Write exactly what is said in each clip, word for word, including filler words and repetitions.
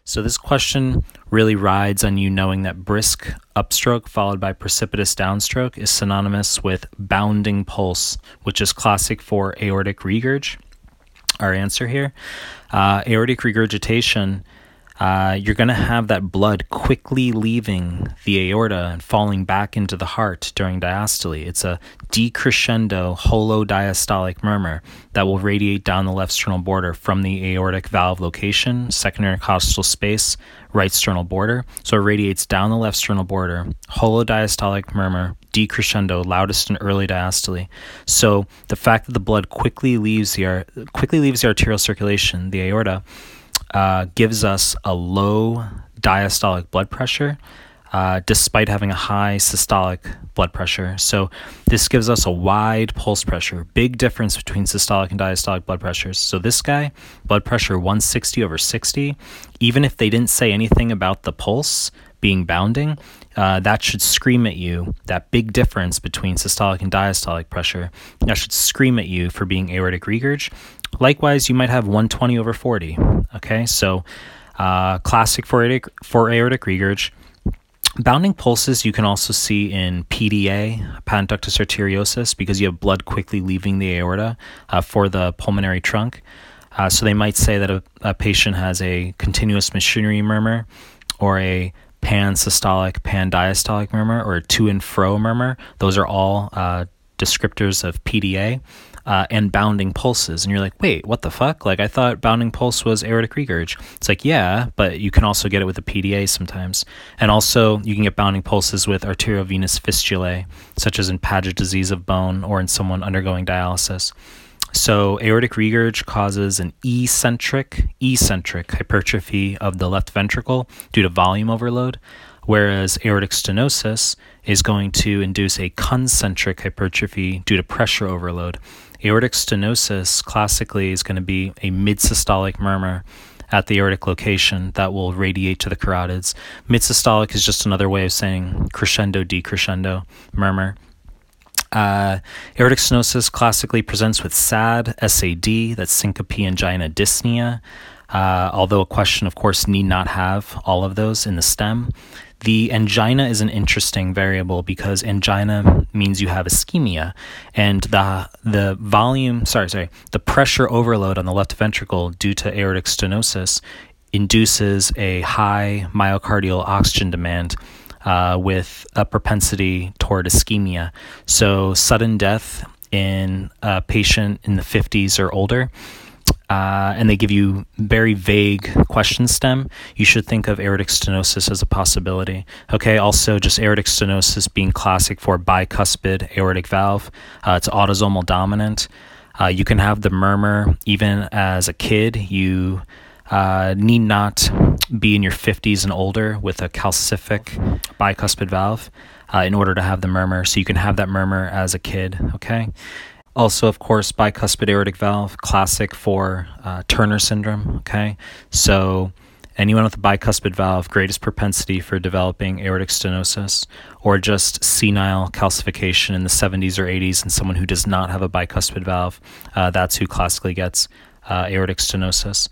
So this question really rides on you knowing that brisk upstroke followed by precipitous downstroke is synonymous with bounding pulse, which is classic for aortic regurg. Our answer here, uh, aortic regurgitation, uh, you're going to have that blood quickly leaving the aorta and falling back into the heart during diastole. It's a decrescendo holodiastolic murmur that will radiate down the left sternal border from the aortic valve location, second intercostal space, right sternal border. So it radiates down the left sternal border, holodiastolic murmur, decrescendo, loudest in early diastole. So the fact that the blood quickly leaves the quickly leaves the arterial circulation, the aorta, uh, gives us a low diastolic blood pressure, uh, despite having a high systolic blood pressure. So this gives us a wide pulse pressure, big difference between systolic and diastolic blood pressures. So this guy, blood pressure one sixty over sixty, even if they didn't say anything about the pulse being bounding, uh, that should scream at you, that big difference between systolic and diastolic pressure, that should scream at you for being aortic regurg. Likewise, you might have one twenty over forty. Okay, so uh, classic for aortic, for aortic regurg. Bounding pulses you can also see in P D A, patent ductus arteriosus, because you have blood quickly leaving the aorta uh, for the pulmonary trunk. Uh, so they might say that a, a patient has a continuous machinery murmur, or a pan-systolic, pan-diastolic murmur, or a to and fro murmur. Those are all uh, descriptors of P D A. Uh, and bounding pulses. And you're like, wait, what the fuck? Like, I thought bounding pulse was aortic regurg. It's like, yeah, but you can also get it with a P D A sometimes. And also, you can get bounding pulses with arteriovenous fistulae, such as in Paget disease of bone or in someone undergoing dialysis. So aortic regurg causes an eccentric, eccentric hypertrophy of the left ventricle due to volume overload, whereas aortic stenosis is going to induce a concentric hypertrophy due to pressure overload. Aortic stenosis classically is going to be a mid-systolic murmur at the aortic location that will radiate to the carotids. Mid-systolic is just another way of saying crescendo, decrescendo murmur. Uh, aortic stenosis classically presents with S A D, S A D, that's syncope, angina, dyspnea, uh, although a question, of course, need not have all of those in the stem. The angina is an interesting variable because angina means you have ischemia, and the the volume, sorry, sorry, the pressure overload on the left ventricle due to aortic stenosis induces a high myocardial oxygen demand uh, with a propensity toward ischemia. So sudden death in a patient in the fifties or older, Uh, and they give you very vague question stem, you should think of aortic stenosis as a possibility. Okay, also just aortic stenosis being classic for bicuspid aortic valve. Uh, it's autosomal dominant. Uh, you can have the murmur even as a kid. You uh, need not be in your fifties and older with a calcific bicuspid valve uh, in order to have the murmur. So you can have that murmur as a kid, okay? Also, of course, bicuspid aortic valve, classic for uh, Turner syndrome, okay? So anyone with a bicuspid valve, greatest propensity for developing aortic stenosis, or just senile calcification in the seventies or eighties in someone who does not have a bicuspid valve, uh, that's who classically gets uh, aortic stenosis.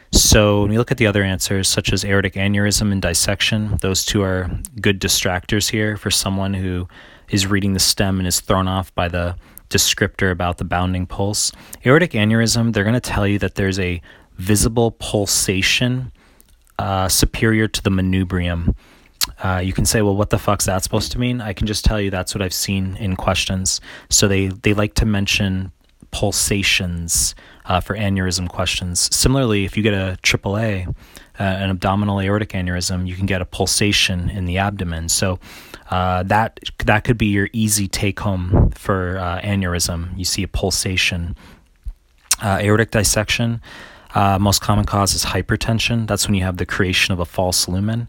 So when we look at the other answers, such as aortic aneurysm and dissection, those two are good distractors here for someone who is reading the stem and is thrown off by the descriptor about the bounding pulse. Aortic aneurysm, they're going to tell you that there's a visible pulsation uh, superior to the manubrium. Uh, you can say, well, what the fuck's that supposed to mean? I can just tell you that's what I've seen in questions. So they, they like to mention pulsations uh, for aneurysm questions. Similarly, if you get a triple A, uh, an abdominal aortic aneurysm, you can get a pulsation in the abdomen. So uh, that that could be your easy take home for uh, aneurysm. You see a pulsation. Uh, aortic dissection, uh, most common cause is hypertension. That's when you have the creation of a false lumen.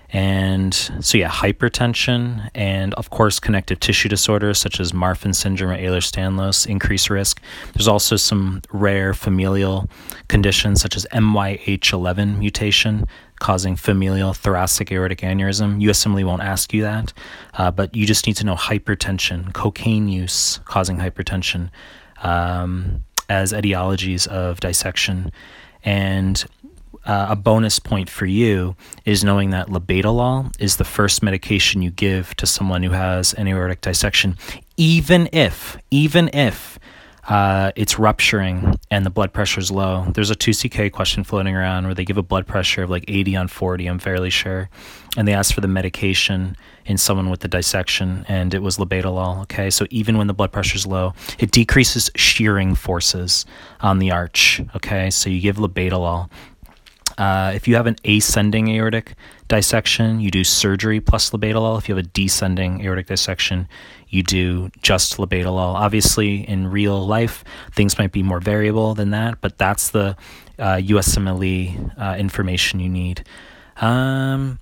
And so, yeah, hypertension and, of course, connective tissue disorders such as Marfan syndrome or Ehlers-Danlos increase risk. There's also some rare familial conditions such as M Y H eleven mutation causing familial thoracic aortic aneurysm. U S M L E won't ask you that, uh, but you just need to know hypertension, cocaine use causing hypertension um, as etiologies of dissection. And uh, a bonus point for you is knowing that labetalol is the first medication you give to someone who has an aortic dissection, even if, even if uh, it's rupturing and the blood pressure is low. There's a two C K question floating around where they give a blood pressure of like eighty on forty, I'm fairly sure, and they ask for the medication in someone with the dissection, and it was labetalol. Okay, so even when the blood pressure is low, it decreases shearing forces on the arch. Okay, so you give labetalol. Uh, if you have an ascending aortic dissection, you do surgery plus labetalol. If you have a descending aortic dissection, you do just labetalol. Obviously, in real life, things might be more variable than that, but that's the uh, U S M L E uh, information you need. Um,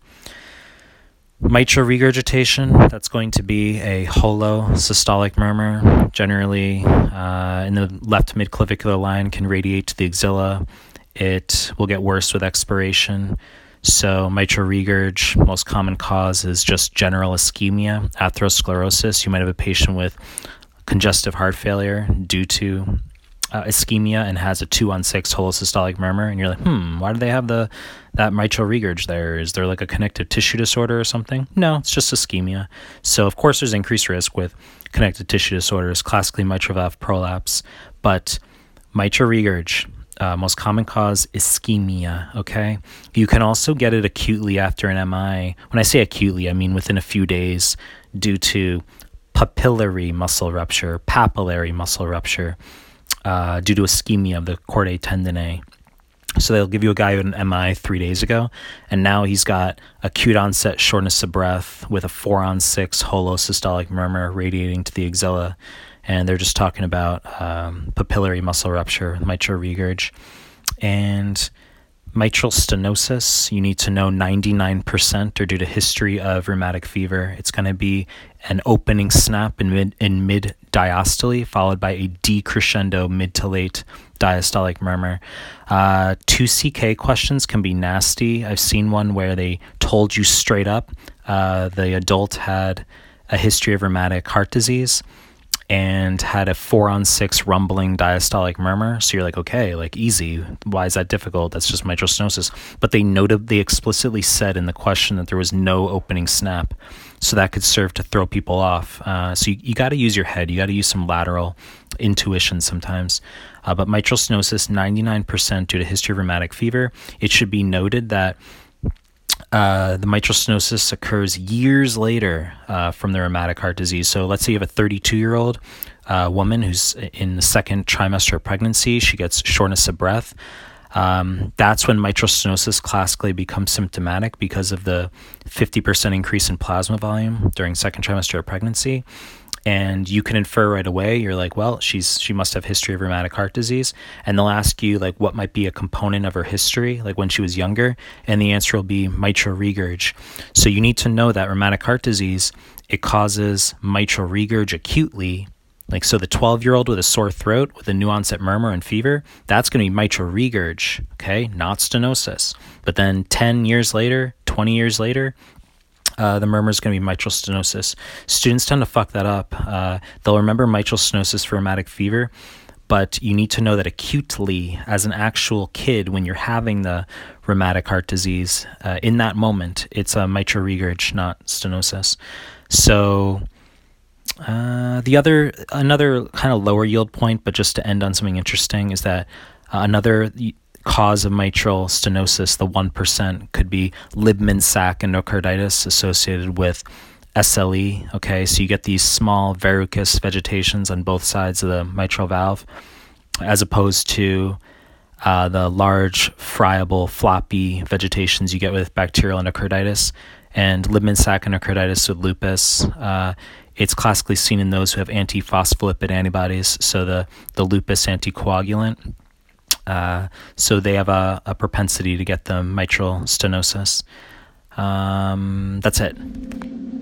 mitral regurgitation, that's going to be a holosystolic murmur. Generally, uh, in the left midclavicular line, can radiate to the axilla. It will get worse with expiration. So mitral regurg, most common cause is just general ischemia, atherosclerosis. You might have a patient with congestive heart failure due to uh, ischemia and has a two on six holosystolic murmur, and you're like, hmm, why do they have the that mitral regurg there? Is there like a connective tissue disorder or something? No, it's just ischemia. So of course there's increased risk with connective tissue disorders, classically mitral valve prolapse, but mitral regurg, Uh, most common cause, ischemia, okay? You can also get it acutely after an M I. When I say acutely, I mean within a few days due to papillary muscle rupture, papillary muscle rupture, uh, due to ischemia of the chordae tendineae. So they'll give you a guy with an M I three days ago, and now he's got acute onset shortness of breath with a four on six holosystolic murmur radiating to the axilla. And they're just talking about um, papillary muscle rupture, mitral regurg. And mitral stenosis, you need to know ninety-nine percent are due to history of rheumatic fever. It's going to be an opening snap in mid, in mid diastole, followed by a decrescendo mid to late diastolic murmur. Uh, two C K questions can be nasty. I've seen one where they told you straight up uh, the adult had a history of rheumatic heart disease and had a four on six rumbling diastolic murmur. So you're like, okay, like easy. Why is that difficult? That's just mitral stenosis. But they noted, they explicitly said in the question that there was no opening snap. So that could serve to throw people off. Uh, so you, you got to use your head. You got to use some lateral intuition sometimes. Uh, but mitral stenosis, ninety-nine percent due to history of rheumatic fever. It should be noted that Uh, the mitral stenosis occurs years later uh, from the rheumatic heart disease. So let's say you have a thirty-two-year-old uh, woman who's in the second trimester of pregnancy. She gets shortness of breath. Um, that's when mitral stenosis classically becomes symptomatic because of the fifty percent increase in plasma volume during second trimester of pregnancy. And you can infer right away, you're like, well, she's she must have history of rheumatic heart disease. And they'll ask you, like, what might be a component of her history, like when she was younger. And the answer will be mitral regurg. So you need to know that rheumatic heart disease, it causes mitral regurg acutely. Like, so the twelve-year-old with a sore throat, with a new onset murmur and fever, that's going to be mitral regurg, okay, not stenosis. But then ten years later, twenty years later, Uh, the murmur is going to be mitral stenosis. Students tend to fuck that up. Uh, they'll remember mitral stenosis for rheumatic fever, but you need to know that acutely, as an actual kid, when you're having the rheumatic heart disease, uh, in that moment, it's a mitral regurg, not stenosis. So uh, the other, another kind of lower yield point, but just to end on something interesting, is that uh, another cause of mitral stenosis, the one percent, could be Liebman-Sack endocarditis associated with S L E. Okay, so you get these small verrucous vegetations on both sides of the mitral valve, as opposed to uh, the large, friable, floppy vegetations you get with bacterial endocarditis. And Liebman-Sack endocarditis with lupus, uh, it's classically seen in those who have antiphospholipid antibodies, so the, the lupus anticoagulant. Uh, so they have a, a propensity to get the mitral stenosis. Um, that's it.